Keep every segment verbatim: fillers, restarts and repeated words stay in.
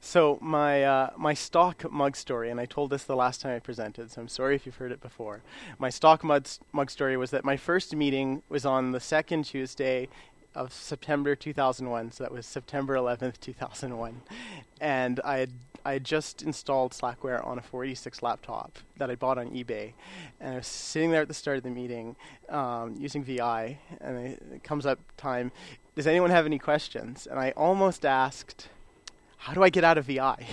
So my uh, my stock mug story, and I told this the last time I presented, so I'm sorry if you've heard it before. My stock mug, mug story was that my first meeting was on the second Tuesday of September two thousand one, so that was September eleventh, two thousand one. And I had, I had just installed Slackware on a four eighty-six laptop that I bought on eBay. And I was sitting there at the start of the meeting um, using V I, and it, it comes up time, does anyone have any questions? And I almost asked, how do I get out of V I?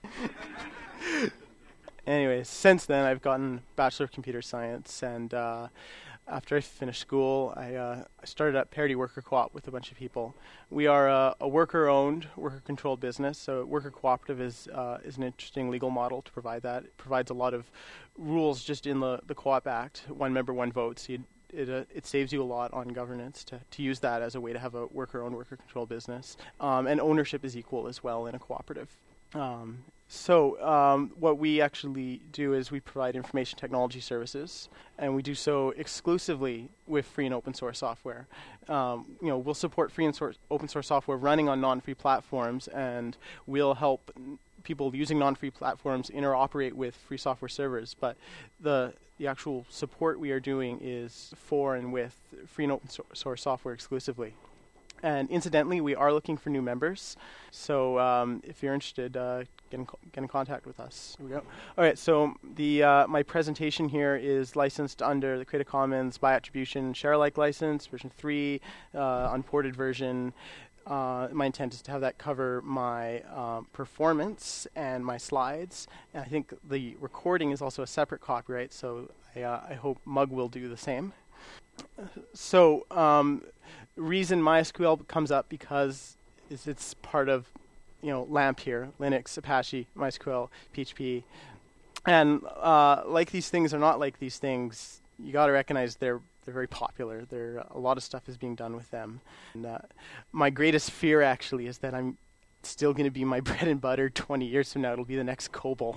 Anyways, since then I've gotten Bachelor of Computer Science, and uh, after I finished school, I, uh, I started at Parity Worker Co-op with a bunch of people. We are a, a worker-owned, worker-controlled business, so worker cooperative is uh, is an interesting legal model to provide that. It provides a lot of rules just in the, the Co-op Act, one member, one vote, so you It, uh, it saves you a lot on governance to, to use that as a way to have a worker-owned, worker-controlled business. Um, and ownership is equal as well in a cooperative. Um, so um, what we actually do is we provide information technology services, and we do so exclusively with free and open source software. Um, you know, we'll support free and source, open source software running on non-free platforms, and we'll help people using non-free platforms interoperate with free software servers, but the the actual support we are doing is for and with free and open so- source software exclusively. And incidentally, we are looking for new members, so um, if you're interested, uh, get, in co- get in contact with us. Here we go. All right, so the uh, my presentation here is licensed under the Creative Commons by attribution share-alike license, version three, uh, unported version. Uh, my intent is to have that cover my um, performance and my slides. And I think the recording is also a separate copyright, so I, uh, I hope Mug will do the same. So, um, reason MySQL comes up because is it's part of, you know, LAMP here, Linux, Apache, MySQL, P H P. And uh, like these things or not like these things, you got to recognize they're They're very popular. There, uh, a lot of stuff is being done with them. And, uh, my greatest fear, actually, is that I'm still going to be my bread and butter twenty years from now. It'll be the next COBOL.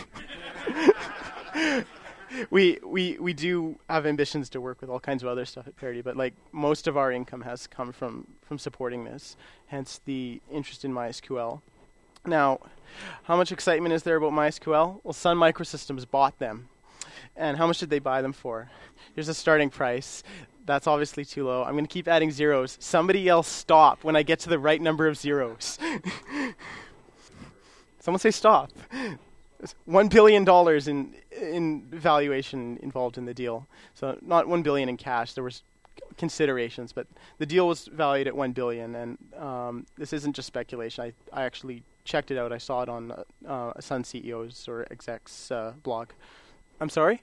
we we we do have ambitions to work with all kinds of other stuff at Parity, but like most of our income has come from from supporting this. Hence the interest in MySQL. Now, how much excitement is there about MySQL? Well, Sun Microsystems bought them. And how much did they buy them for? Here's a starting price. That's obviously too low. I'm going to keep adding zeros. Somebody else stop when I get to the right number of zeros. Someone say stop. There's one billion dollars in in valuation involved in the deal. So not one billion dollars in cash. There was considerations, but the deal was valued at one billion dollars. And um, this isn't just speculation. I, I actually checked it out. I saw it on uh, a Sun C E O's or exec's uh, blog. I'm sorry?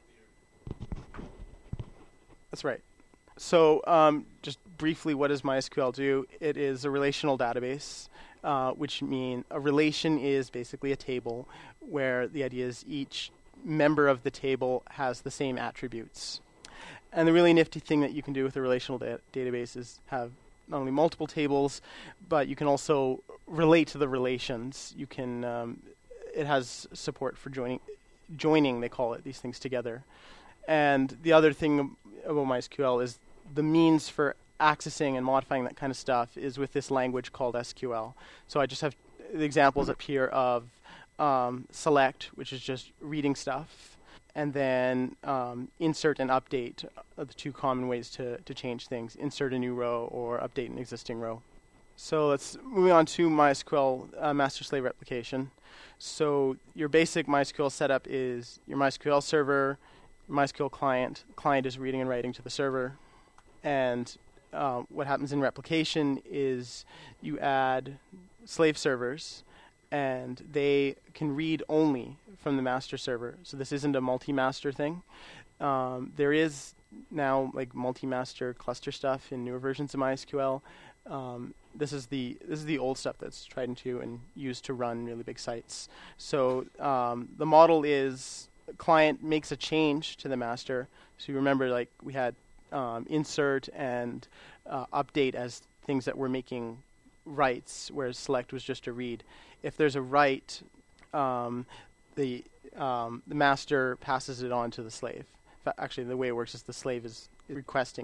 That's right. So um, just briefly, what does MySQL do? It is a relational database, uh, which means a relation is basically a table where the idea is each member of the table has the same attributes. And the really nifty thing that you can do with a relational da- database is have not only multiple tables, but you can also relate to the relations. You can. Um, it has support for joining. Joining, they call it, these things together. And the other thing about MySQL is the means for accessing and modifying that kind of stuff is with this language called S Q L. So I just have the examples up here of um, select, which is just reading stuff, and then um, insert and update are the two common ways to, to change things. Insert a new row or update an existing row. So let's move on to MySQL uh, master-slave replication. So your basic MySQL setup is your MySQL server, your MySQL client. Client is reading and writing to the server. And uh, what happens in replication is you add slave servers, and they can read only from the master server. So this isn't a multi-master thing. Um, there is now like multi-master cluster stuff in newer versions of MySQL. Um, this is the this is the old stuff that's tried and true and used to run really big sites. So um, the model is the client makes a change to the master. So you remember, like we had um, insert and uh, update as things that were making writes, whereas select was just a read. If there's a write, um, the um, the master passes it on to the slave. Fa- Actually, the way it works is the slave is requesting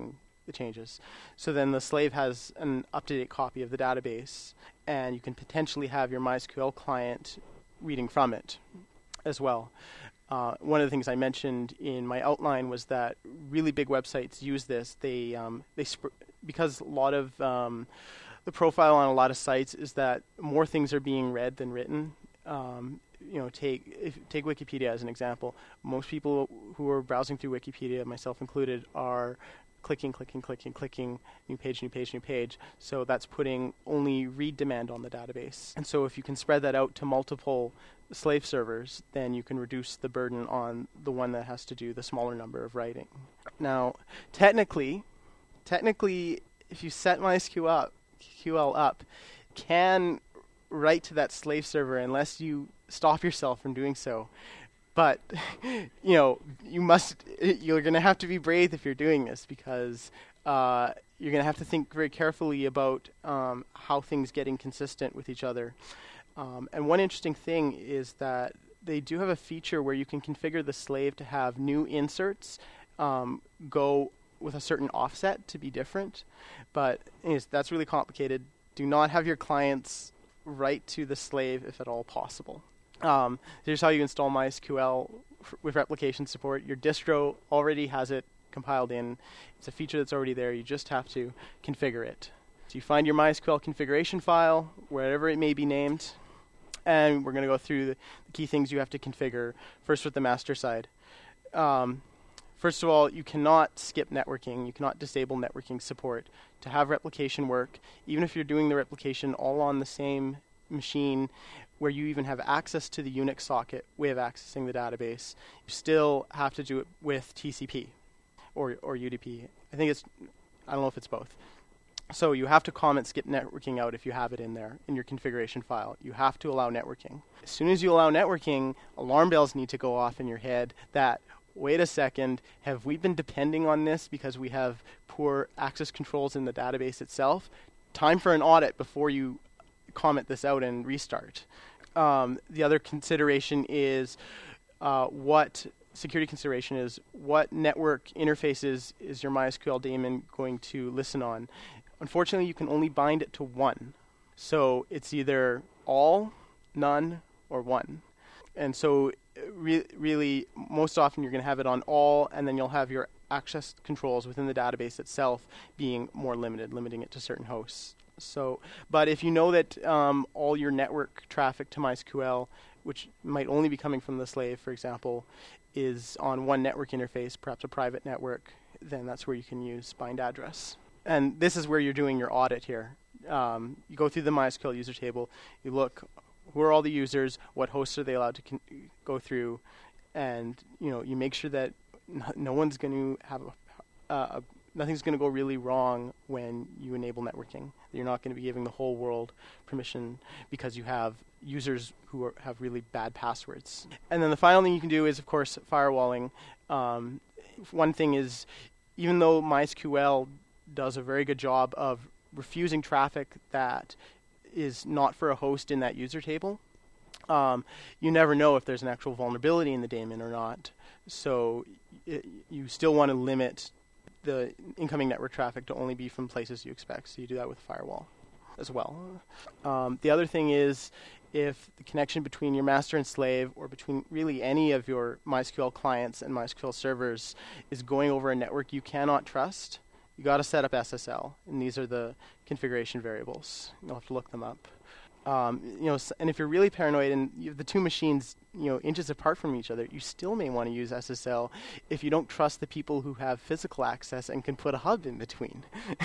the changes. So then the slave has an up-to-date copy of the database, and you can potentially have your MySQL client reading from it as well. Uh, one of the things I mentioned in my outline was that really big websites use this. They um, they sp- because a lot of um, the profile on a lot of sites is that more things are being read than written. Um, you know, take if, take Wikipedia as an example. Most people who are browsing through Wikipedia, myself included, are clicking, clicking, clicking, clicking, new page, new page, new page. So that's putting only read demand on the database. And so if you can spread that out to multiple slave servers, then you can reduce the burden on the one that has to do the smaller number of writing. Now, technically, technically, if you set MySQL up, Q L up, can write to that slave server unless you stop yourself from doing so. But, you know, you must, you're going to have to be brave if you're doing this, because uh, you're going to have to think very carefully about um, how things get inconsistent with each other. Um, and one interesting thing is that they do have a feature where you can configure the slave to have new inserts um, go with a certain offset to be different. But anyways, that's really complicated. Do not have your clients write to the slave if at all possible. Um, here's how you install MySQL f- with replication support. Your distro already has it compiled in. It's a feature that's already there. You just have to configure it. So you find your MySQL configuration file, wherever it may be named, and we're going to go through the, the key things you have to configure, first with the master side. Um, first of all, you cannot skip networking. You cannot disable networking support. To have replication work, even if you're doing the replication all on the same machine, where you even have access to the Unix socket way of accessing the database, you still have to do it with T C P or or U D P. I think it's, I don't know if it's both. So you have to comment skip networking out if you have it in there in your configuration file. You have to allow networking. As soon as you allow networking, alarm bells need to go off in your head that, wait a second, have we been depending on this because we have poor access controls in the database itself? Time for an audit before you comment this out and restart. Um, the other consideration is uh, what security consideration is what network interfaces is your MySQL daemon going to listen on. Unfortunately, you can only bind it to one. So it's either all, none, or one. And so re- really, most often you're going to have it on all, and then you'll have your access controls within the database itself being more limited, limiting it to certain hosts. So, but if you know that um, all your network traffic to MySQL, which might only be coming from the slave, for example, is on one network interface, perhaps a private network, then that's where you can use bind address. And this is where you're doing your audit here. Um, you go through the MySQL user table, you look, who are all the users, what hosts are they allowed to con- go through, and you know you make sure that no, no one's going to have a, a nothing's going to go really wrong when you enable networking. You're not going to be giving the whole world permission because you have users who are, have really bad passwords. And then the final thing you can do is, of course, firewalling. Um, one thing is, even though MySQL does a very good job of refusing traffic that is not for a host in that user table, um, you never know if there's an actual vulnerability in the daemon or not. So it, you still want to limit the incoming network traffic to only be from places you expect. So you do that with firewall as well. Um, the other thing is, if the connection between your master and slave, or between really any of your MySQL clients and MySQL servers, is going over a network you cannot trust, you got to set up S S L, and these are the configuration variables. You'll have to look them up. Um, you know, and if you're really paranoid and you have the two machines, you know, inches apart from each other, you still may want to use S S L if you don't trust the people who have physical access and can put a hub in between,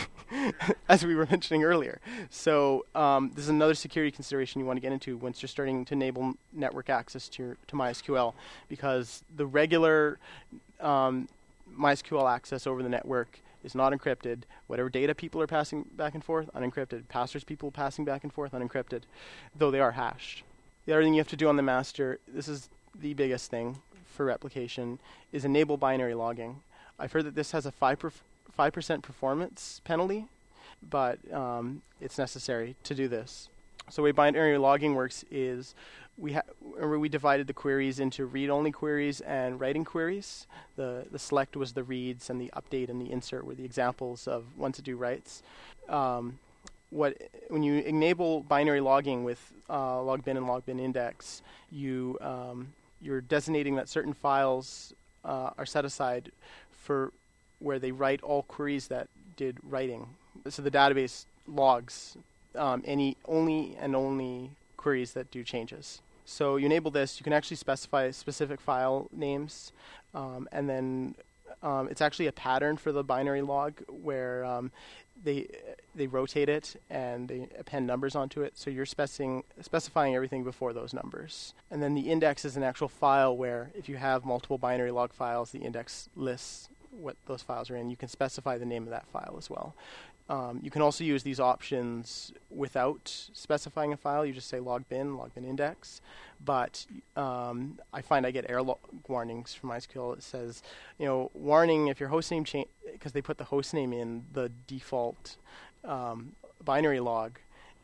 as we were mentioning earlier. So um, this is another security consideration you want to get into once you're starting to enable network access to your, to MySQL, because the regular um, MySQL access over the network is not encrypted. Whatever data people are passing back and forth, unencrypted. Passwords people passing back and forth, unencrypted, though they are hashed. The other thing you have to do on the master, this is the biggest thing for replication, is enable binary logging. I've heard that this has a five percent performance penalty, but um, it's necessary to do this. So the way binary logging works is we ha- remember we divided the queries into read-only queries and writing queries. The the select was the reads, and the update and the insert were the examples of when-to-do writes. Um, what when you enable binary logging with uh, logbin and logbin index, you um, you're designating that certain files uh, are set aside for where they write all queries that did writing. So the database logs um, any only and only queries that do changes. So you enable this, you can actually specify specific file names, um, and then um, it's actually a pattern for the binary log where um, they they rotate it and they append numbers onto it. So you're specifying specifying everything before those numbers. And then the index is an actual file where if you have multiple binary log files, the index lists what those files are in. You can specify the name of that file as well. Um, you can also use these options without specifying a file. You just say logbin, logbin index. But um, I find I get error log warnings from MySQL. It says, you know, warning if your hostname change, because they put the hostname in the default um, binary log.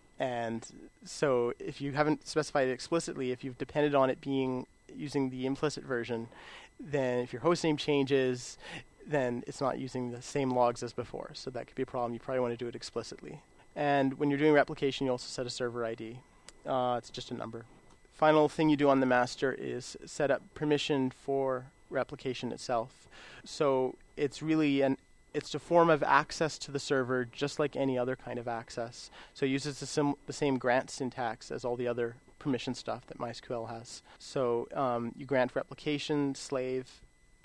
And so if you haven't specified it explicitly, if you've depended on it being using the implicit version, then if your hostname changes, then it's not using the same logs as before. So that could be a problem. You probably want to do it explicitly. And when you're doing replication, you also set a server I D. Uh, it's just a number. Final thing you do on the master is set up permission for replication itself. So it's really an it's a form of access to the server, just like any other kind of access. So it uses the, sim- the same grant syntax as all the other permission stuff that MySQL has. So um, you grant replication, slave,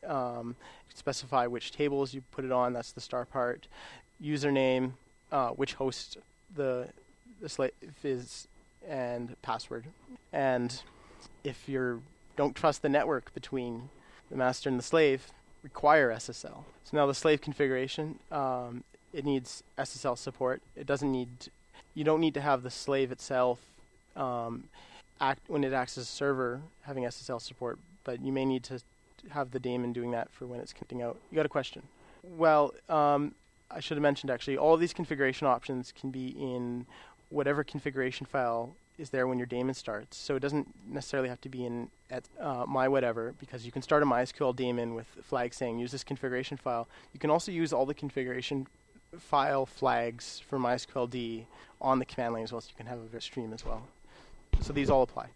um, specify which tables you put it on, that's the star part, username, uh, which host the, the slave is, and password. And if you don't trust the network between the master and the slave, require S S L. So now the slave configuration, um, it needs S S L support. It doesn't need, you don't need to have the slave itself um, act when it acts as a server having S S L support, but you may need to have the daemon doing that for when it's connecting out. You got a question? Well, um, I should have mentioned actually, all of these configuration options can be in whatever configuration file is there when your daemon starts. So it doesn't necessarily have to be in at uh, my whatever, because you can start a MySQL daemon with flags saying use this configuration file. You can also use all the configuration file flags for MySQL on the command line as well, so you can have a stream as well. So these all apply.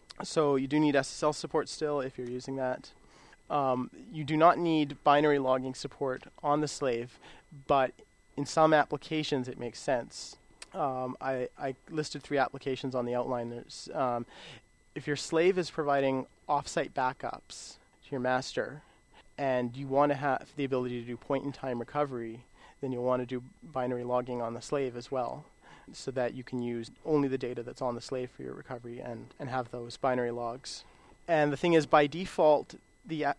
So you do need S S L support still if you're using that. Um, you do not need binary logging support on the slave, but in some applications it makes sense. Um, I, I listed three applications on the outline. There's, um, if your slave is providing offsite backups to your master, and you want to have the ability to do point-in-time recovery, then you'll want to do binary logging on the slave as well, so that you can use only the data that's on the slave for your recovery and, and have those binary logs. And the thing is, by default, the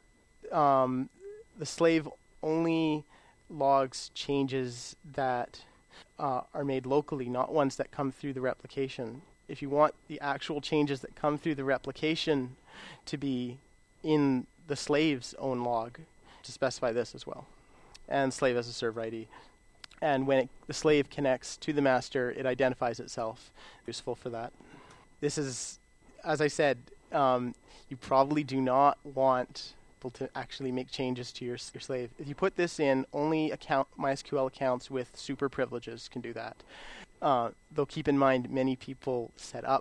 um, the slave only logs changes that uh, are made locally, not ones that come through the replication. If you want the actual changes that come through the replication to be in the slave's own log, to specify this as well. And slave has a server I D. And when it, the slave connects to the master, it identifies itself. Useful for that. This is, as I said, um, you probably do not want people to actually make changes to your, your slave. If you put this in, only account MySQL accounts with super privileges can do that. Uh, though keep in mind, many people set up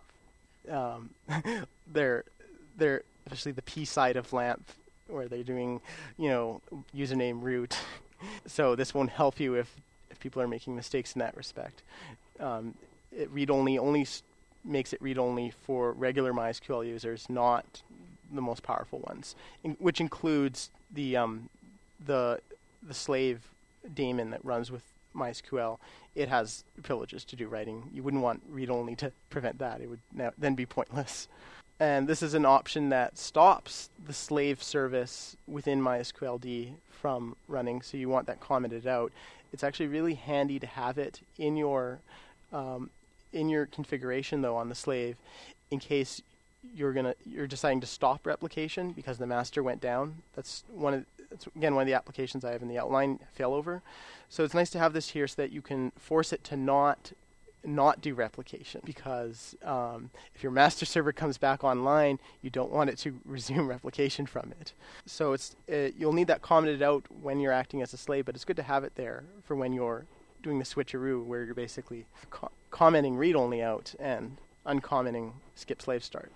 um, their, their, especially the P side of LAMP, where they're doing, you know, username root. So this won't help you if, if people are making mistakes in that respect. Um, it read-only only s- makes it read-only for regular MySQL users, not the most powerful ones, in, which includes the um, the the slave daemon that runs with MySQL. It has privileges to do writing. You wouldn't want read-only to prevent that. It would now, then be pointless. And this is an option that stops the slave service within MySQL from running, so you want that commented out. It's actually really handy to have it in your um, in your configuration, though, on the slave, in case you're gonna you're deciding to stop replication because the master went down. That's one of that's again one of the applications I have in the outline, failover. So it's nice to have this here so that you can force it to not not do replication, because um, if your master server comes back online, you don't want it to resume replication from it. So it's it, you'll need that commented out when you're acting as a slave, but it's good to have it there for when you're doing the switcheroo, where you're basically co- commenting read-only out and uncommenting skip slave start.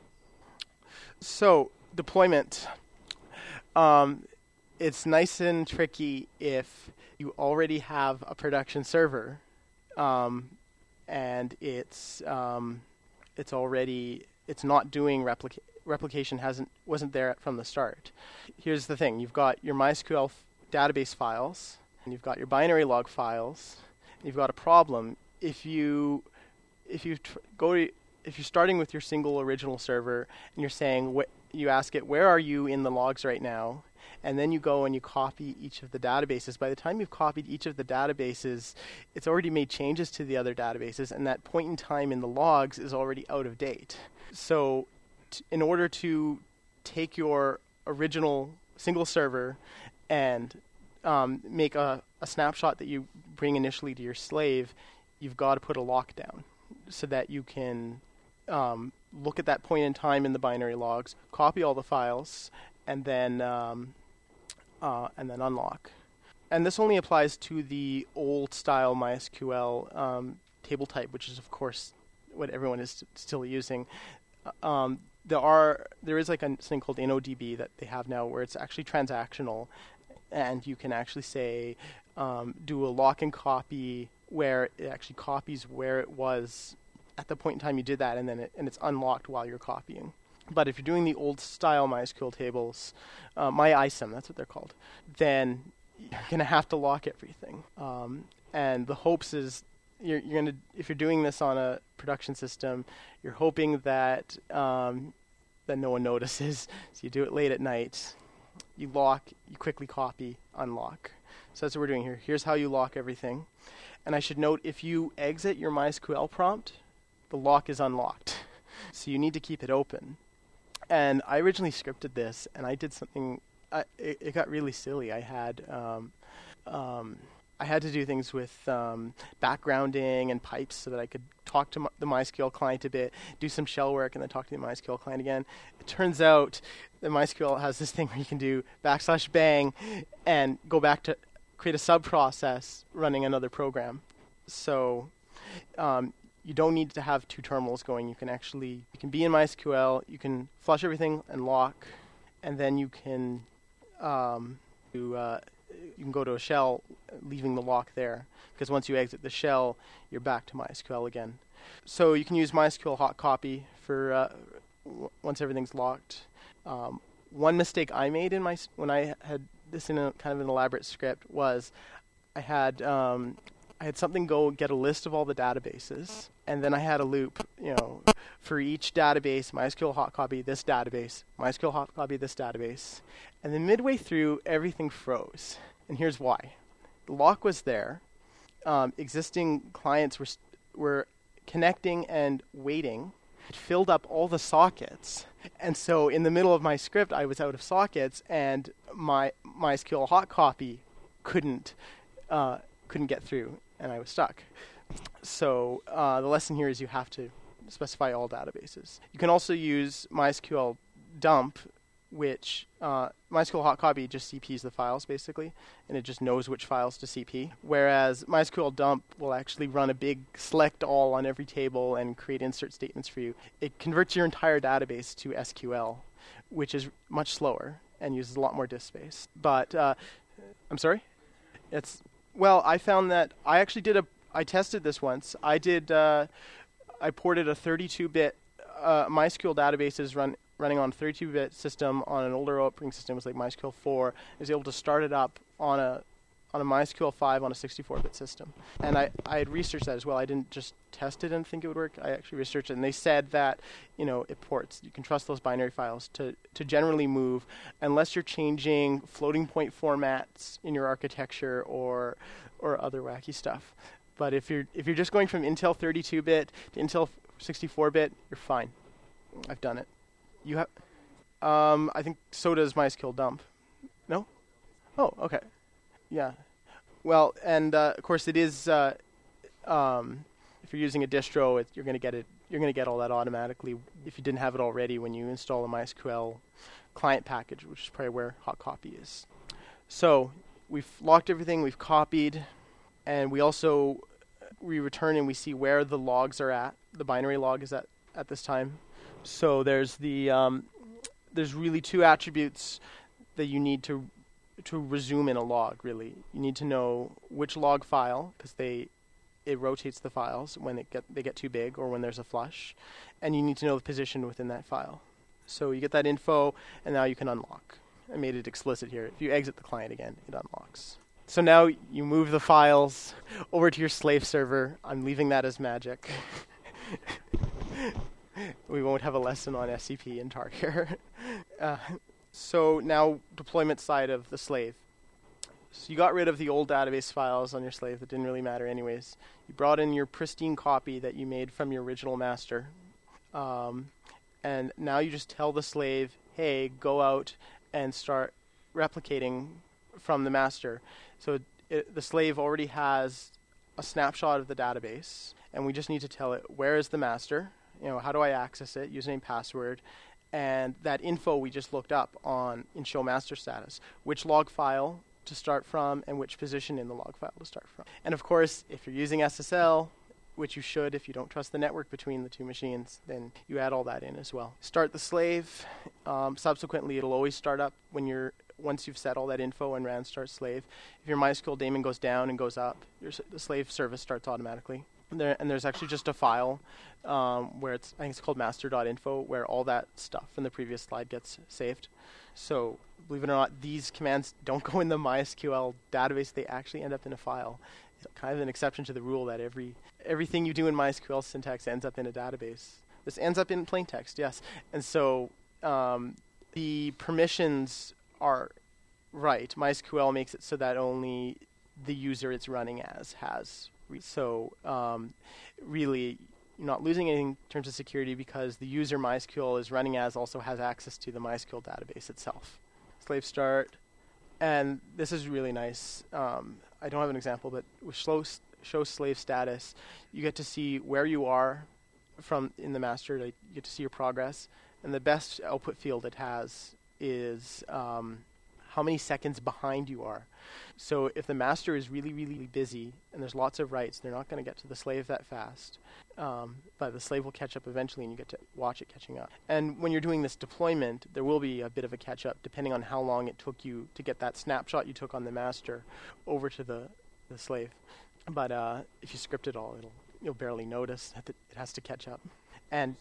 So deployment, um, it's nice and tricky if you already have a production server, um, and it's um, it's already it's not doing replica- replication hasn't wasn't there from the start. Here's the thing: you've got your MySQL f- database files, and you've got your binary log files. And you've got a problem if you if you tr- go to, if you're starting with your single original server and you're saying wh- you ask it, where are you in the logs right now? And then you go and you copy each of the databases. By the time you've copied each of the databases, it's already made changes to the other databases, and that point in time in the logs is already out of date. So t- in order to take your original single server and um, make a, a snapshot that you bring initially to your slave, you've got to put a lockdown so that you can um, look at that point in time in the binary logs, copy all the files, and then um, uh, and then unlock. And this only applies to the old style MySQL um, table type, which is of course what everyone is st- still using. Um, there are there is like a thing called InnoDB that they have now, where it's actually transactional, and you can actually say um, do a lock and copy where it actually copies where it was at the point in time you did that, and then it, and it's unlocked while you're copying. But if you're doing the old style MySQL tables, uh, MyISAM, that's what they're called, then you're going to have to lock everything. Um, and the hopes is you're, you're going to, if you're doing this on a production system, you're hoping that um, that no one notices. So you do it late at night. You lock, you quickly copy, unlock. So that's what we're doing here. Here's how you lock everything. And I should note, if you exit your MySQL prompt, the lock is unlocked. So you need to keep it open. And I originally scripted this, and I did something, I, it, it got really silly. I had um, um, I had to do things with um, backgrounding and pipes so that I could talk to my, the MySQL client a bit, do some shell work, and then talk to the MySQL client again. It turns out that MySQL has this thing where you can do backslash bang and go back to create a sub-process running another program. So um, you don't need to have two terminals going. You can actually, you can be in MySQL, you can flush everything and lock, and then you can um, do, uh, you can go to a shell, leaving the lock there. Because once you exit the shell, you're back to MySQL again. So you can use MySQL hot copy for uh, w- once everything's locked. Um, one mistake I made in my when I had this in a kind of an elaborate script was I had um, I had something go get a list of all the databases, and then I had a loop, you know, for each database, MySQL hot copy this database, MySQL hot copy this database, and then midway through everything froze. And here's why: the lock was there, um, existing clients were st- were connecting and waiting. It filled up all the sockets, and so in the middle of my script, I was out of sockets, and my MySQL hot copy couldn't uh, couldn't get through, and I was stuck. So uh, the lesson here is you have to specify all databases. You can also use MySQL dump, which uh, MySQL hot copy just C Ps the files basically, and it just knows which files to C P. Whereas MySQL dump will actually run a big select all on every table and create insert statements for you. It converts your entire database to S Q L, which is much slower and uses a lot more disk space. But uh, I'm sorry, it's well, I found that I actually did a. I tested this once. I did. Uh, I ported a thirty-two bit uh, MySQL databases run. running on a thirty-two bit system on an older operating system. It was like MySQL four. I was able to start it up on a on a MySQL five on a sixty-four bit system. And I, I had researched that as well. I didn't just test it and think it would work. I actually researched it, and they said that, you know, it ports. You can trust those binary files to, to generally move unless you're changing floating point formats in your architecture or or other wacky stuff. But if you're if you're just going from Intel thirty-two bit to Intel sixty-four bit, you're fine. I've done it. You have, um, I think so does MySQL dump. No? Oh, okay. Yeah. Well, and uh, of course it is, uh, um, If you're using a distro, it, you're going to get it. You're going to get all that automatically if you didn't have it already when you install a MySQL client package, which is probably where Hot Copy is. So we've locked everything, we've copied, and we also we return and we see where the logs are at. The binary log is at at this time. So there's the um, there's really two attributes that you need to to resume in a log. Really, you need to know which log file, because they it rotates the files when it get they get too big or when there's a flush, and you need to know the position within that file. So you get that info, and now you can unlock. I made it explicit here. If you exit the client again, it unlocks. So now you move the files over to your slave server. I'm leaving that as magic. We won't have a lesson on S C P in Tar here. uh, so now deployment side of the slave. So you got rid of the old database files on your slave that didn't really matter anyways. You brought in your pristine copy that you made from your original master. Um, and now you just tell the slave, hey, go out and start replicating from the master. So it, the slave already has a snapshot of the database, and we just need to tell it, where is the master? You know, how do I access it? Username, password. And that info we just looked up on in show master status. Which log file to start from and which position in the log file to start from. And of course, if you're using S S L, which you should if you don't trust the network between the two machines, then you add all that in as well. Start the slave. Um, subsequently, it'll always start up when you're once you've set all that info and ran start slave. If your MySQL daemon goes down and goes up, your, the slave service starts automatically. And, there, and there's actually just a file um, where it's I think it's called master.info, where all that stuff from the previous slide gets saved. So believe it or not, these commands don't go in the MySQL database. They actually end up in a file. It's kind of an exception to the rule that every everything you do in MySQL syntax ends up in a database. This ends up in plain text, yes. And so um, the permissions are right. MySQL makes it so that only the user it's running as has. So um, really, you're not losing anything in terms of security because the user MySQL is running as also has access to the MySQL database itself. Slave start. And this is really nice. Um, I don't have an example, but with show, show slave status, you get to see where you are from in the master. Like, you get to see your progress. And the best output field it has is um, how many seconds behind you are. So if the master is really, really busy and there's lots of writes, they're not going to get to the slave that fast. Um, but the slave will catch up eventually and you get to watch it catching up. And when you're doing this deployment, there will be a bit of a catch up depending on how long it took you to get that snapshot you took on the master over to the, the slave. But uh, if you script it all, it'll you'll barely notice that it has to catch up. And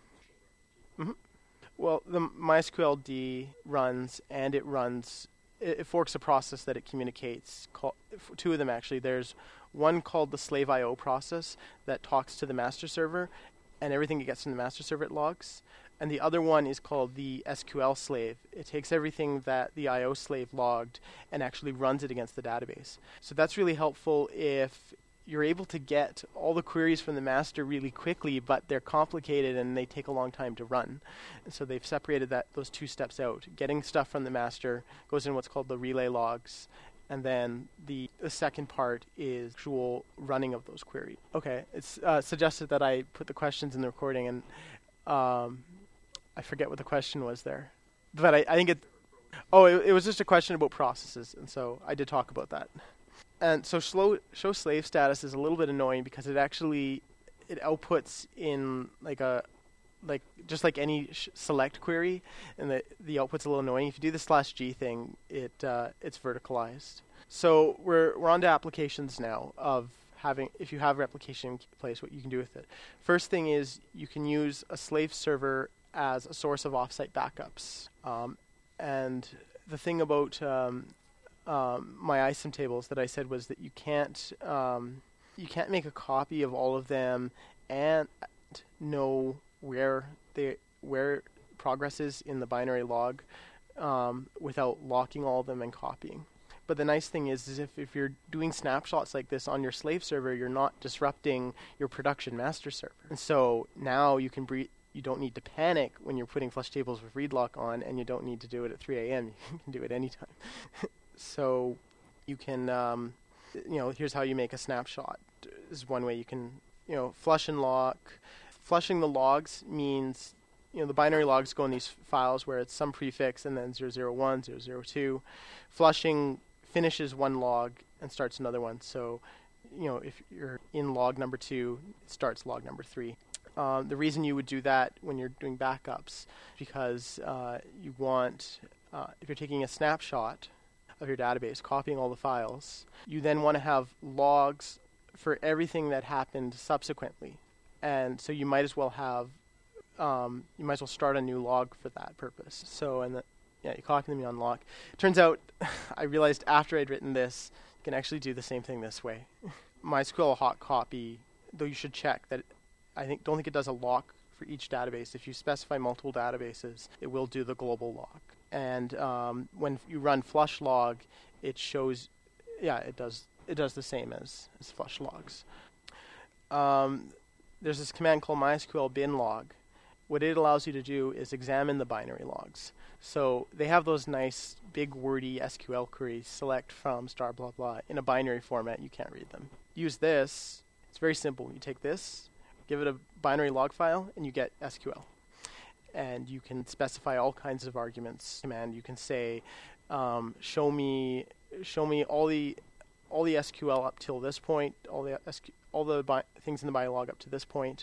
mm-hmm. Well, the MySQLD runs, and it runs, it, it forks a process that it communicates, call, two of them actually. There's one called the slave I O process that talks to the master server, and everything it gets from the master server it logs. And the other one is called the S Q L slave. It takes everything that the I O slave logged and actually runs it against the database. So that's really helpful if you're able to get all the queries from the master really quickly, but they're complicated and they take a long time to run. And so they've separated that those two steps out. Getting stuff from the master goes in what's called the relay logs, and then the, the second part is actual running of those queries. Okay, it's uh, suggested that I put the questions in the recording, and um, I forget what the question was there. But I, I think it, oh, it, it was just a question about processes, and so I did talk about that. And so slow, show slave status is a little bit annoying because it actually it outputs in like a like just like any sh- select query, and the the output's a little annoying. If you do the slash g thing, it uh, it's verticalized. So we're we're on to applications now of having if you have replication in place, what you can do with it. First thing is you can use a slave server as a source of offsite backups. Um, and the thing about um, Um, my I S O M tables that I said was that you can't um, you can't make a copy of all of them and know where they where progress is in the binary log um, without locking all of them and copying. But the nice thing is, is if, if you're doing snapshots like this on your slave server, you're not disrupting your production master server. And so now you can bre- you don't need to panic when you're putting flush tables with read lock on, and you don't need to do it at three a.m. You can do it anytime. So you can, um, you know, here's how you make a snapshot. This is one way you can you know, flush and lock. Flushing the logs means, you know, the binary logs go in these files where it's some prefix and then zero zero one, zero zero two. Flushing finishes one log and starts another one. So, you know, if you're in log number two, it starts log number three. Um, the reason you would do that when you're doing backups, because uh, you want, uh, if you're taking a snapshot of your database, copying all the files, you then want to have logs for everything that happened subsequently. And so you might as well have, um, you might as well start a new log for that purpose. So, and the, yeah, you copy them, you unlock. Turns out, I realized after I'd written this, you can actually do the same thing this way. MySQL hot copy, though you should check that, I think don't think it does a lock for each database. If you specify multiple databases, it will do the global lock. And um, when you run flush log, it shows, yeah, it does it does the same as, as flush logs. Um, there's this command called MySQL bin log. What it allows you to do is examine the binary logs. So they have those nice big wordy S Q L queries, select from star blah blah, in a binary format. You can't read them. Use this. It's very simple. You take this, give it a binary log file, and you get S Q L. And you can specify all kinds of arguments. Command. You can say, um, show me, show me all the, all the S Q L up till this point, all the S Q, all the bi- things in the binary log up to this point.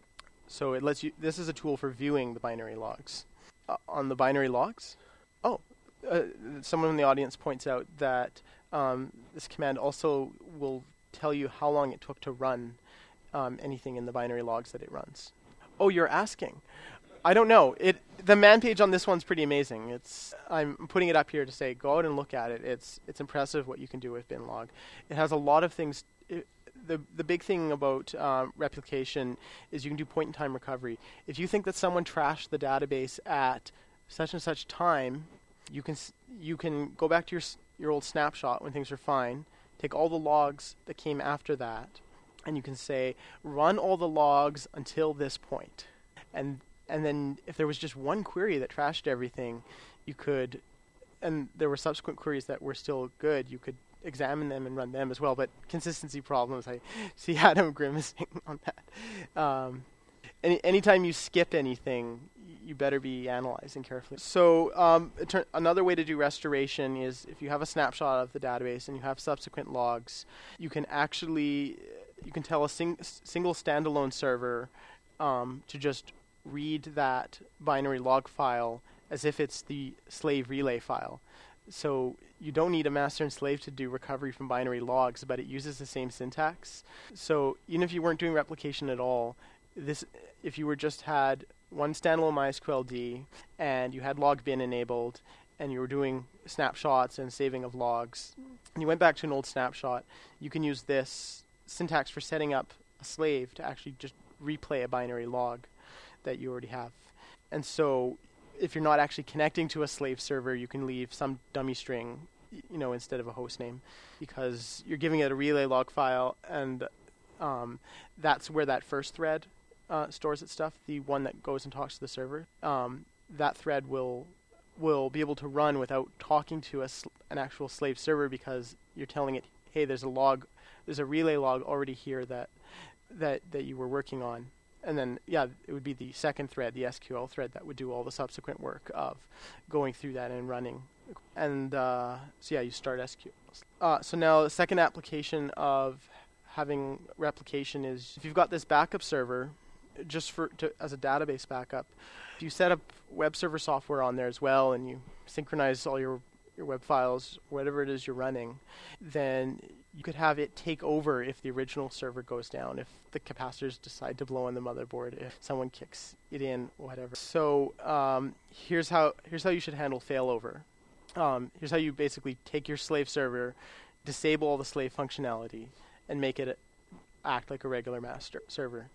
So it lets you. This is a tool for viewing the binary logs. Uh, on the binary logs, oh, uh, someone in the audience points out that um, this command also will tell you how long it took to run um, anything in the binary logs that it runs. Oh, you're asking. I don't know. It the man page on this one's pretty amazing. It's I'm putting it up here to say go out and look at it. It's it's impressive what you can do with binlog. It has a lot of things. It, the the big thing about um, replication is you can do point in time recovery. If you think that someone trashed the database at such and such time, you can you can go back to your your old snapshot when things are fine. Take all the logs that came after that, and you can say run all the logs until this point, and And then if there was just one query that trashed everything, you could, and there were subsequent queries that were still good, you could examine them and run them as well. But consistency problems, I see Adam grimacing on that. Um, any anytime you skip anything, you better be analyzing carefully. So um, it turn, another way to do restoration is if you have a snapshot of the database and you have subsequent logs, you can actually, you can tell a sing, single standalone server um, to just read that binary log file as if it's the slave relay file. So you don't need a master and slave to do recovery from binary logs, but it uses the same syntax. So even if you weren't doing replication at all, this if you were just had one standalone MySQLD and you had log bin enabled and you were doing snapshots and saving of logs, and you went back to an old snapshot, you can use this syntax for setting up a slave to actually just replay a binary log that you already have. And so if you're not actually connecting to a slave server, you can leave some dummy string, you know, instead of a host name, because you're giving it a relay log file, and um, that's where that first thread uh, stores its stuff, the one that goes and talks to the server. Um, that thread will will be able to run without talking to a sl- an actual slave server, because you're telling it, hey, there's a log, there's a relay log already here that that that you were working on. And then, yeah, it would be the second thread, the S Q L thread, that would do all the subsequent work of going through that and running. And uh, so, yeah, you start S Q L. Uh, so now the second application of having replication is if you've got this backup server, just for to, as a database backup, if you set up web server software on there as well and you synchronize all your, your web files, whatever it is you're running, then you could have it take over if the original server goes down, if the capacitors decide to blow on the motherboard, if someone kicks it in, whatever. So um, here's how here's how you should handle failover. Um, here's how you basically take your slave server, disable all the slave functionality, and make it act like a regular master server.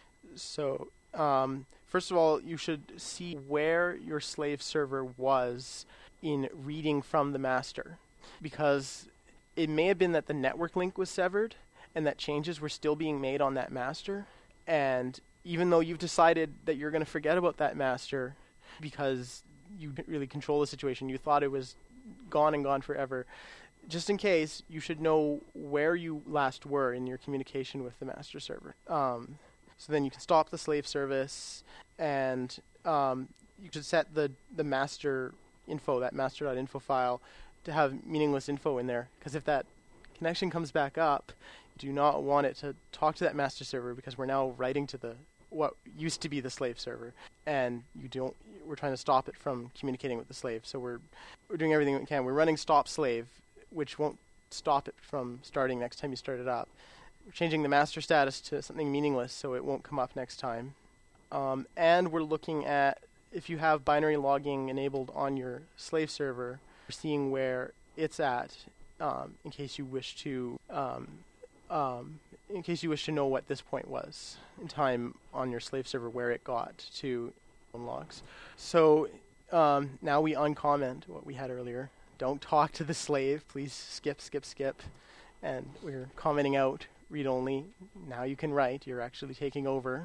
So um, first of all, you should see where your slave server was in reading from the master, because it may have been that the network link was severed and that changes were still being made on that master. And even though you've decided that you're going to forget about that master because you didn't really control the situation, you thought it was gone and gone forever, just in case, you should know where you last were in your communication with the master server. Um, so then you can stop the slave service, and um, you should set the, the master info, that master.info file, to have meaningless info in there. Because if that connection comes back up, you do not want it to talk to that master server, because we're now writing to the what used to be the slave server, and you don't. We're trying to stop it from communicating with the slave. So we're we're doing everything we can. We're running stop slave, which won't stop it from starting next time you start it up. We're changing the master status to something meaningless, so it won't come up next time. Um, and we're looking at if you have binary logging enabled on your slave server, we're seeing where it's at um, in case you wish to. Um, um, in case you wish to know what this point was in time on your slave server, where it got to logs. So um, now we uncomment what we had earlier. Don't talk to the slave. Please skip, skip, skip. And we're commenting out read only. Now you can write. You're actually taking over.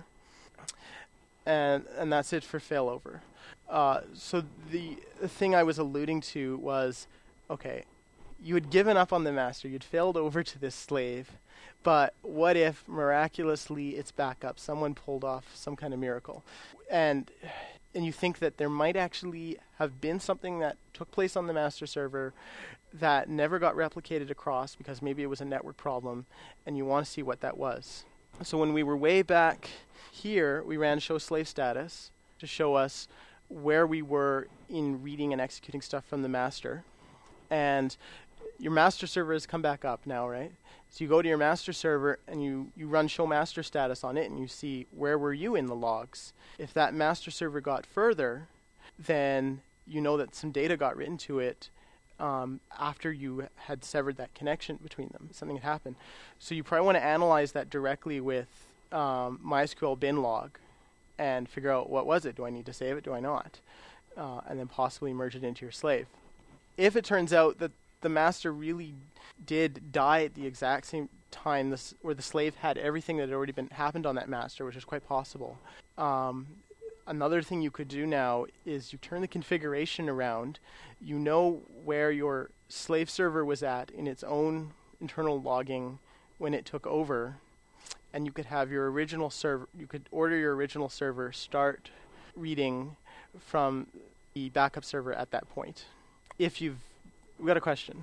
And and that's it for failover. Uh, so the, the thing I was alluding to was, okay, you had given up on the master. You'd failed over to this slave. But what if miraculously it's back up? Someone pulled off some kind of miracle. And and you think that there might actually have been something that took place on the master server that never got replicated across because maybe it was a network problem, and you want to see what that was. So when we were way back here, we ran show slave status to show us where we were in reading and executing stuff from the master. And your master server has come back up now, right? So you go to your master server and you, you run show master status on it, and you see where were you in the logs. If that master server got further, then you know that some data got written to it um, after you had severed that connection between them. Something had happened. So you probably want to analyze that directly with um, MySQL bin log and figure out what was it. Do I need to save it? Do I not? Uh, and then possibly merge it into your slave. If it turns out that the master really did die at the exact same time this, where the slave had everything that had already been happened on that master, which is quite possible. Um, another thing you could do now is you turn the configuration around. You know where your slave server was at in its own internal logging when it took over, and you could have your original server, you could order your original server start reading from the backup server at that point. If you've We've got a question.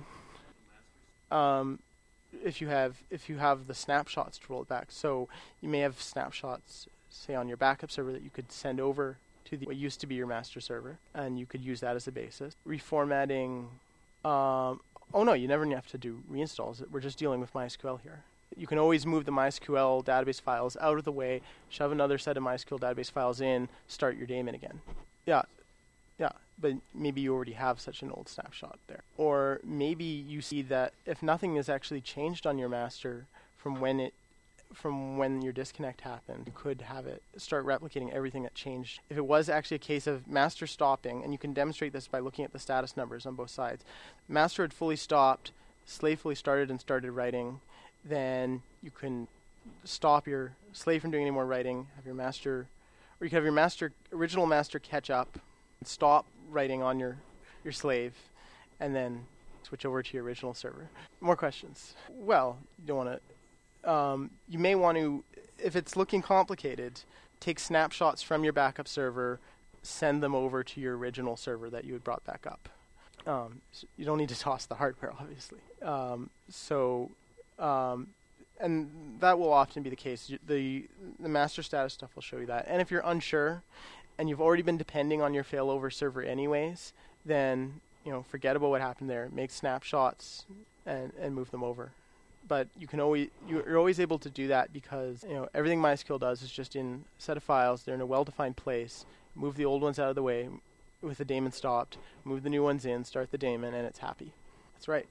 Um, if you have if you have the snapshots to roll it back, so you may have snapshots, say on your backup server, that you could send over to the what used to be your master server, and you could use that as a basis. Reformatting. Um, oh no, you never have to do reinstalls. We're just dealing with MySQL here. You can always move the MySQL database files out of the way, shove another set of MySQL database files in, start your daemon again. Yeah. Yeah, but maybe you already have such an old snapshot there. Or maybe you see that if nothing has actually changed on your master from when it, from when your disconnect happened, you could have it start replicating everything that changed. If it was actually a case of master stopping, and you can demonstrate this by looking at the status numbers on both sides. Master had fully stopped, slave fully started and started writing, then you can stop your slave from doing any more writing, have your master, or you can have your master, original master catch up, stop writing on your, your slave, and then switch over to your original server. More questions? Well, you don't want to. Um, you may want to, if it's looking complicated, take snapshots from your backup server, send them over to your original server that you had brought back up. Um, so you don't need to toss the hardware, obviously. Um, so, um, and that will often be the case. The the master status stuff will show you that. And if you're unsure, and you've already been depending on your failover server anyways, then you know forget about what happened there. Make snapshots and, and move them over. But you can always you're always able to do that because you know everything MySQL does is just in a set of files. They're in a well-defined place. Move the old ones out of the way with the daemon stopped. Move the new ones in. Start the daemon, and it's happy. That's right.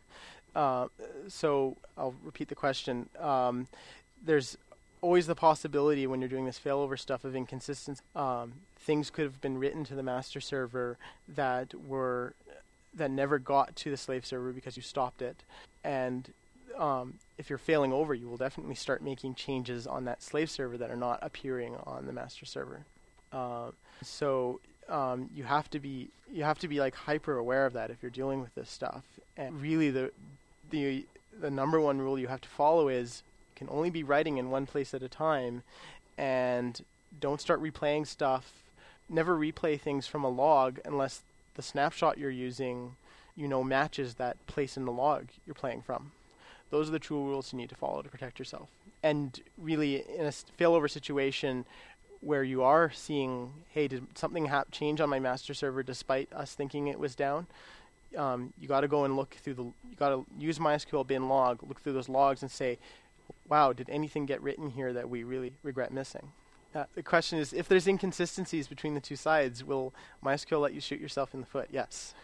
Uh, so I'll repeat the question. Um, there's always the possibility when you're doing this failover stuff of inconsistency. Um, things could have been written to the master server that were that never got to the slave server because you stopped it. And um, if you're failing over, you will definitely start making changes on that slave server that are not appearing on the master server. Uh, so um, you have to be you have to be like hyper aware of that if you're dealing with this stuff. And really, the the the number one rule you have to follow is you can only be writing in one place at a time, and don't start replaying stuff. Never replay things from a log unless the snapshot you're using, you know, matches that place in the log you're playing from. Those are the true rules you need to follow to protect yourself. And really, in a failover situation where you are seeing, hey, did something ha- change on my master server despite us thinking it was down? Um, you got to go and look through the. You got to use MySQL bin log, look through those logs, and say, wow, did anything get written here that we really regret missing? Uh, the question is, if there's inconsistencies between the two sides, will MySQL let you shoot yourself in the foot? Yes.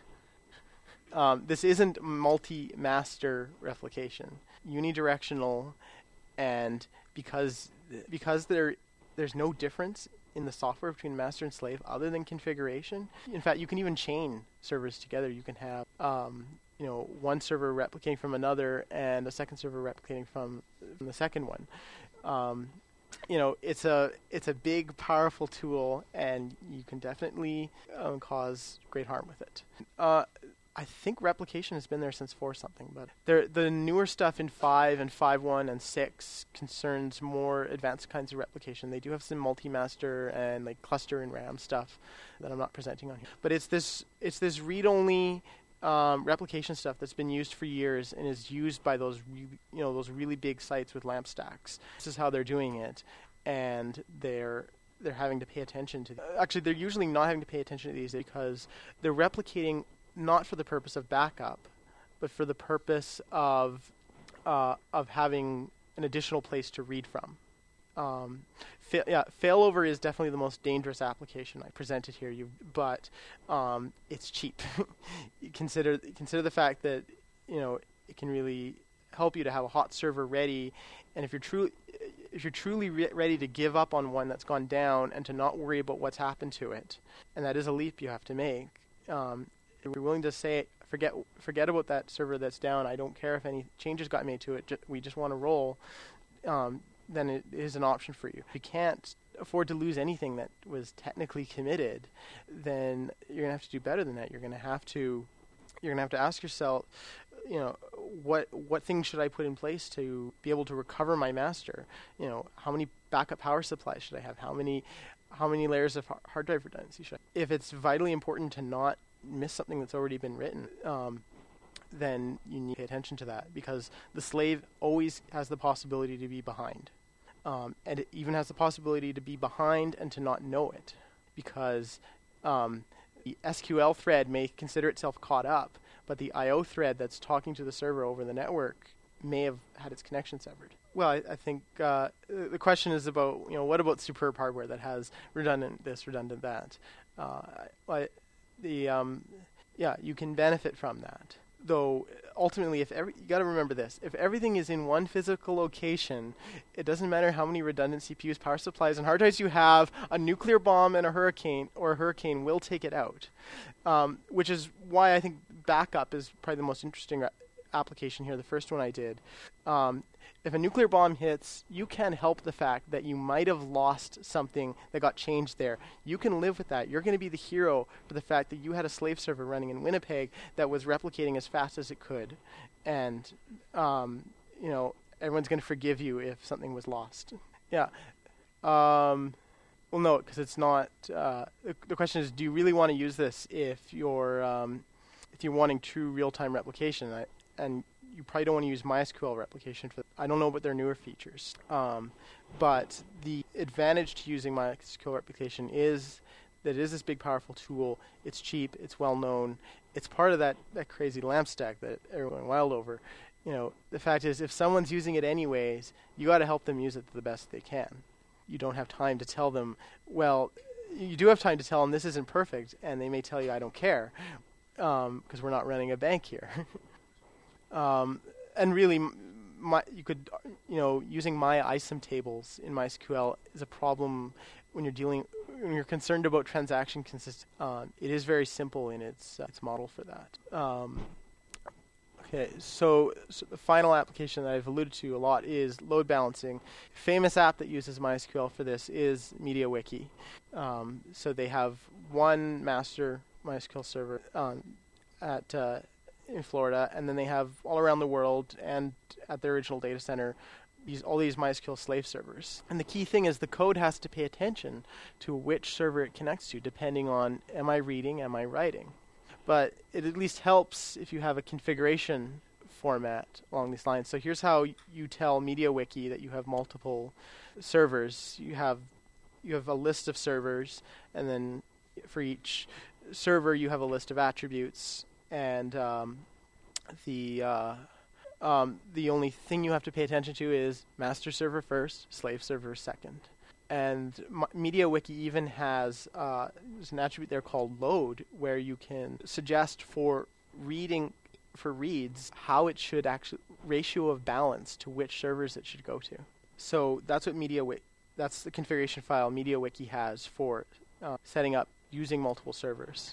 Um, this isn't multi-master replication. Unidirectional, and because because there there's no difference in the software between master and slave other than configuration. In fact, you can even chain servers together. You can have um, you know one server replicating from another and a second server replicating from, from the second one. Um, you know, it's a it's a big, powerful tool, and you can definitely um, cause great harm with it. Uh, I think replication has been there since four something, but there, the newer stuff in five and five one and six concerns more advanced kinds of replication. They do have some multi-master and like cluster and RAM stuff that I'm not presenting on here. But it's this it's this read-only um, replication stuff that's been used for years and is used by those really, you know those really big sites with LAMP stacks. This is how they're doing it, and they're they're having to pay attention to. Th- Actually, they're usually not having to pay attention to these because they're replicating not for the purpose of backup, but for the purpose of uh, of having an additional place to read from. Um, fa- yeah, failover is definitely the most dangerous application I presented here. You, but um, it's cheap. you consider consider the fact that you know it can really help you to have a hot server ready, and if you're truly if you're truly re- ready to give up on one that's gone down and to not worry about what's happened to it, and that is a leap you have to make. Um, If we're willing to say, forget forget about that server that's down, I don't care if any changes got made to it, ju- we just want to roll, um, then it is an option for you. If you can't afford to lose anything that was technically committed, then you're going to have to do better than that. You're going to have to you're going to have to ask yourself, you know, what what things should I put in place to be able to recover my master? You know, how many backup power supplies should I have? How many how many layers of hard drive redundancy should I? If it's vitally important to not miss something that's already been written, um, then you need to pay attention to that, because the slave always has the possibility to be behind. Um, and it even has the possibility to be behind and to not know it, because um, the S Q L thread may consider itself caught up, but the I O thread that's talking to the server over the network may have had its connection severed. Well, I, I think uh, the question is about, you know, what about superb hardware that has redundant this, redundant that? Uh, I, The um, yeah, you can benefit from that. Though ultimately, if every you got to remember this: if everything is in one physical location, it doesn't matter how many redundant C P Us, power supplies, and hard drives you have. A nuclear bomb and a hurricane or a hurricane will take it out. Um, which is why I think backup is probably the most interesting ra- application here. The first one I did. Um, If a nuclear bomb hits, you can help the fact that you might have lost something that got changed there. You can live with that. You're going to be the hero for the fact that you had a slave server running in Winnipeg that was replicating as fast as it could. And, um, you know, everyone's going to forgive you if something was lost. Yeah. Um, well, no, because it's not... Uh, the, the question is, do you really want to use this if you're, um, if you're wanting true real-time replication? I, and... You probably don't want to use MySQL replication for. I don't know about their newer features, um, but the advantage to using MySQL replication is that it is this big, powerful tool. It's cheap. It's well known. It's part of that, that crazy LAMP stack that everyone went wild over. You know, the fact is, if someone's using it anyways, you got to help them use it the best they can. You don't have time to tell them. Well, you do have time to tell them this isn't perfect, and they may tell you, I don't care, because um, we're not running a bank here. Um, and really, my, you could, you know, using my I S O M tables in MySQL is a problem when you're dealing, when you're concerned about transaction consistency. Um, it is very simple in its uh, its model for that. Um, okay, Okay, so, so the final application that I've alluded to a lot is load balancing. Famous app that uses MySQL for this is MediaWiki. Um, so they have one master MySQL server um, at uh, in Florida, and then they have all around the world and at their original data center these all these MySQL slave servers. And the key thing is the code has to pay attention to which server it connects to, depending on am I reading, am I writing. But it at least helps if you have a configuration format along these lines. So here's how you tell MediaWiki that you have multiple servers. You have you have a list of servers, and then for each server you have a list of attributes, and um, the uh, um, the only thing you have to pay attention to is master server first, slave server second. And MediaWiki even has uh, there's an attribute there called load, where you can suggest for reading, for reads, how it should actually, ratio of balance to which servers it should go to. So that's what MediaWiki, that's the configuration file MediaWiki has for uh, setting up using multiple servers.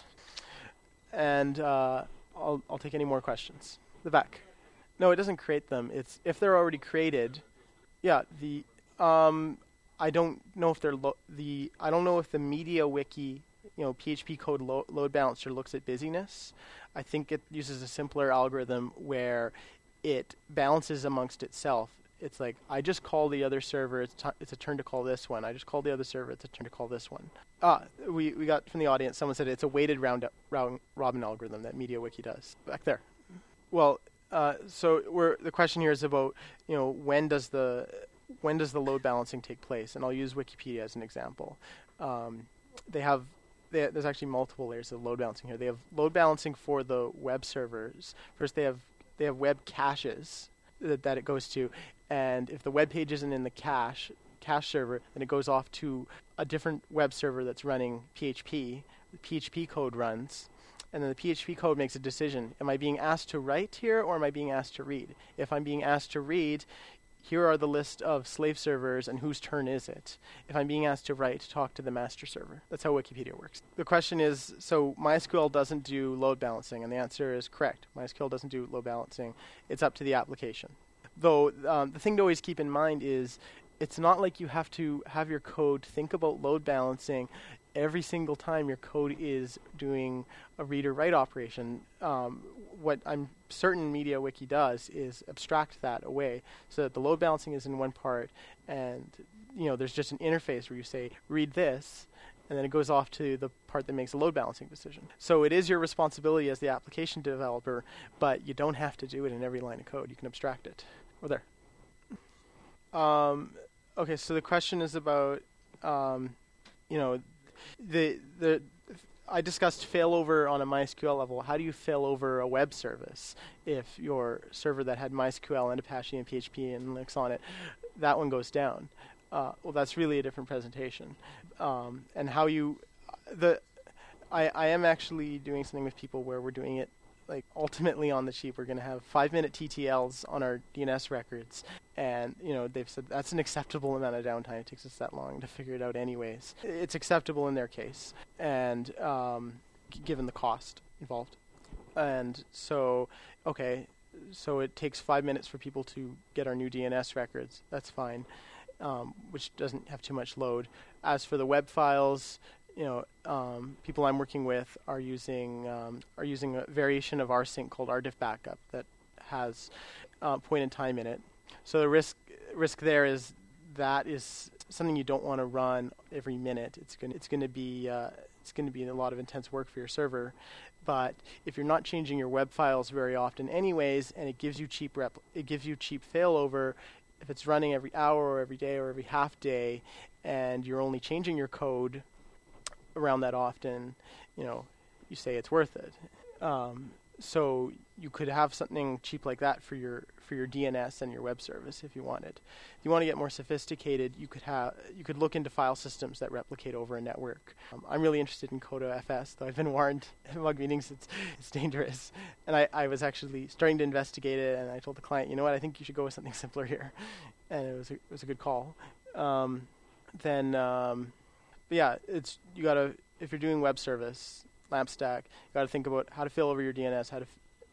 And uh, I'll, I'll take any more questions. The back. No, it doesn't create them. It's if they're already created. Yeah, the... Um, I don't know if they're lo- the I don't know if the MediaWiki, you know, P H P code lo- load balancer looks at busyness. I think it uses a simpler algorithm where it balances amongst itself. It's like I just call the other server. It's t- it's a turn to call this one. I just called the other server. It's a turn to call this one. Ah, we we got from the audience. Someone said it's a weighted round round robin algorithm that MediaWiki does back there. Well, uh, so we're the question here is about you know when does the when does the load balancing take place? And I'll use Wikipedia as an example. Um, they have, they, there's actually multiple layers of load balancing here. They have load balancing for the web servers. First, they have they have web caches that, that it goes to, and if the web page isn't in the cache cache server, then it goes off to a different web server that's running P H P. The P H P code runs, and then the P H P code makes a decision. Am I being asked to write here, or am I being asked to read? If I'm being asked to read, here are the list of slave servers and whose turn is it. If I'm being asked to write, talk to the master server. That's how Wikipedia works. The question is, so MySQL doesn't do load balancing, and the answer is correct. MySQL doesn't do load balancing. It's up to the application. Though um, the thing to always keep in mind is it's not like you have to have your code think about load balancing every single time your code is doing a read or write operation. Um, what I'm certain MediaWiki does is abstract that away so that the load balancing is in one part, and you know there's just an interface where you say read this, and then it goes off to the part that makes a load balancing decision. So it is your responsibility as the application developer, but you don't have to do it in every line of code. You can abstract it. Oh, there. Um, okay, so the question is about, um, you know, the the. I discussed failover on a MySQL level. How do you fail over a web service if your server that had MySQL and Apache and P H P and Linux on it, that one goes down? Uh, well, that's really a different presentation. Um, and how you, the, I, I am actually doing something with people where we're doing it like ultimately on the cheap. We're going to have five minute T T Ls on our D N S records. And, you know, they've said that's an acceptable amount of downtime. It takes us that long to figure it out anyways. It's acceptable in their case, and um, g- given the cost involved. And so, okay, so it takes five minutes for people to get our new D N S records. That's fine, um, which doesn't have too much load. As for the web files, you know, um, people I'm working with are using um, are using a variation of rsync called rdiff backup that has uh, point in time in it. So the risk risk there is that is something you don't want to run every minute. It's going it's going to be uh, it's going to be a lot of intense work for your server. But if you're not changing your web files very often, anyways, and it gives you cheap rep, it gives you cheap failover. If it's running every hour or every day or every half day, and you're only changing your code around that often, you know, you say it's worth it. Um, so you could have something cheap like that for your for your D N S and your web service if you wanted. If you want to get more sophisticated, you could have you could look into file systems that replicate over a network. Um, I'm really interested in Coda F S, though I've been warned in mug meetings it's it's dangerous. And I, I was actually starting to investigate it, and I told the client, you know what, I think you should go with something simpler here, and it was a, it was a good call. Um, then, um, but yeah, it's you gotta if you're doing web service. LAMP stack, you got to think about how to fail over your D N S, how to, f-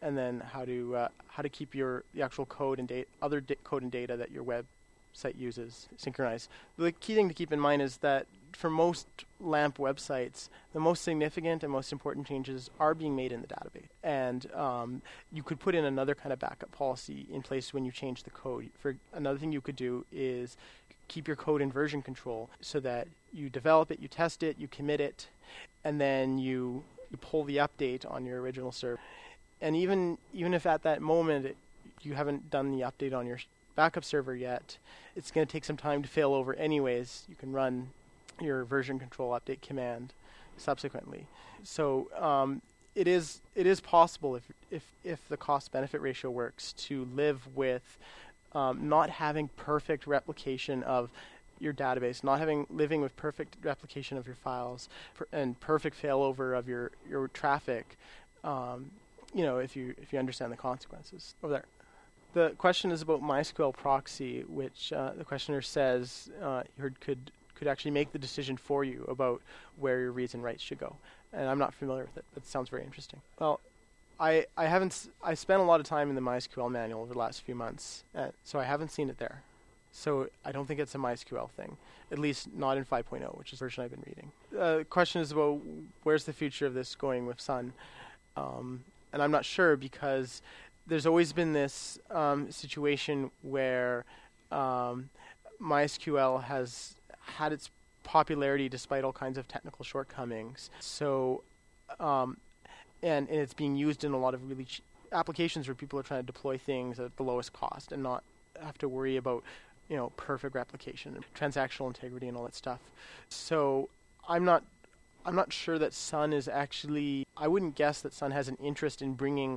and then how to uh, how to keep your the actual code and data, other di- code and data that your website uses synchronized. The key thing to keep in mind is that for most LAMP websites, the most significant and most important changes are being made in the database. And um, you could put in another kind of backup policy in place when you change the code. For another thing you could do is keep your code in version control so that you develop it, you test it, you commit it, and then you, you pull the update on your original server. And even even if at that moment it, you haven't done the update on your backup server yet, it's going to take some time to fail over anyways. You can run your version control update command subsequently. So um, it is it is possible if if if the cost benefit ratio works to live with um, not having perfect replication of your database, not having living with perfect replication of your files per, and perfect failover of your your traffic. Um, you know, if you if you understand the consequences over there. The question is about MySQL proxy, which uh, the questioner says uh, he heard could. could actually make the decision for you about where your reads and writes should go. And I'm not familiar with it. That sounds very interesting. Well, I I haven't s- I spent a lot of time in the MySQL manual over the last few months, uh, so I haven't seen it there. So I don't think it's a MySQL thing, at least not in five point oh, which is the version I've been reading. Uh, the question is about where's the future of this going with Sun, um, and I'm not sure because there's always been this um, situation where um, MySQL has had its popularity despite all kinds of technical shortcomings. So, um, and, and it's being used in a lot of really ch- applications where people are trying to deploy things at the lowest cost and not have to worry about, you know, perfect replication, and transactional integrity, and all that stuff. So, I'm not, I'm not sure that Sun is actually. I wouldn't guess that Sun has an interest in bringing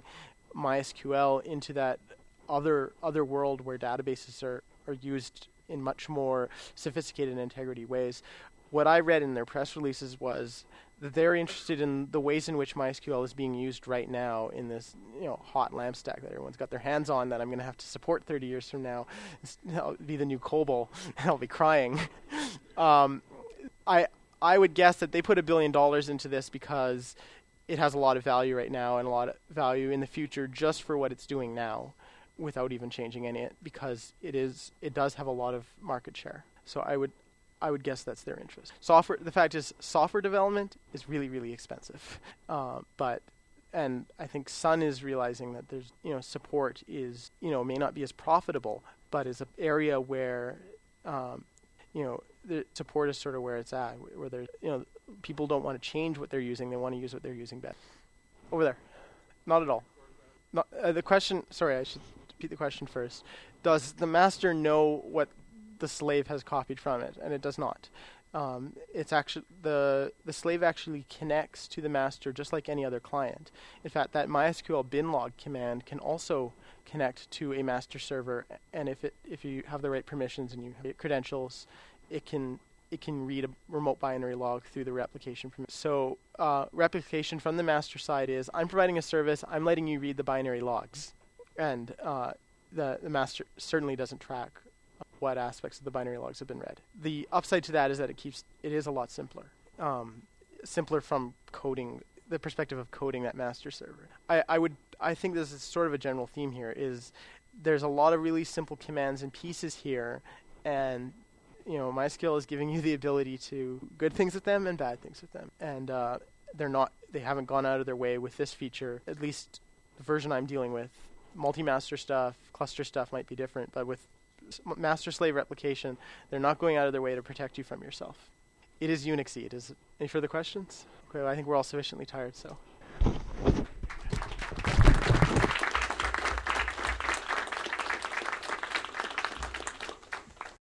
MySQL into that other other world where databases are are used in much more sophisticated integrity ways. What I read in their press releases was that they're interested in the ways in which MySQL is being used right now in this, you know, hot LAMP stack that everyone's got their hands on that I'm going to have to support thirty years from now. It'll be the new COBOL, and I'll be crying. um, I I would guess that they put a billion dollars into this because it has a lot of value right now and a lot of value in the future just for what it's doing now, without even changing any, because it is it does have a lot of market share. So I would I would guess that's their interest. Software. The fact is, software development is really really expensive, uh, but and I think Sun is realizing that there's you know support is you know may not be as profitable, but is an area where um, you know the support is sort of where it's at, where there's you know people don't want to change what they're using, they want to use what they're using better. Over there, not at all. Not, uh, the question. Sorry, I should repeat the question first. Does the master know what the slave has copied from it? And it does not. Um, it's actually the the slave actually connects to the master just like any other client. In fact, that MySQL binlog command can also connect to a master server, and if it if you have the right permissions and you have credentials, it can it can read a remote binary log through the replication. From so uh, replication from the master side is I'm providing a service, I'm letting you read the binary logs, and uh, the the master certainly doesn't track what aspects of the binary logs have been read. The upside to that is that it keeps it is a lot simpler, um, simpler from coding the perspective of coding that master server. I, I would I think this is sort of a general theme here. Is there's a lot of really simple commands and pieces here, and you know MySQL is giving you the ability to do good things with them and bad things with them, and uh, they're not they haven't gone out of their way with this feature. At least the version I'm dealing with, multi-master stuff, cluster stuff might be different, but with master-slave replication, they're not going out of their way to protect you from yourself. It is Unixy. It is. Any further questions? Okay, well, I think we're all sufficiently tired, so.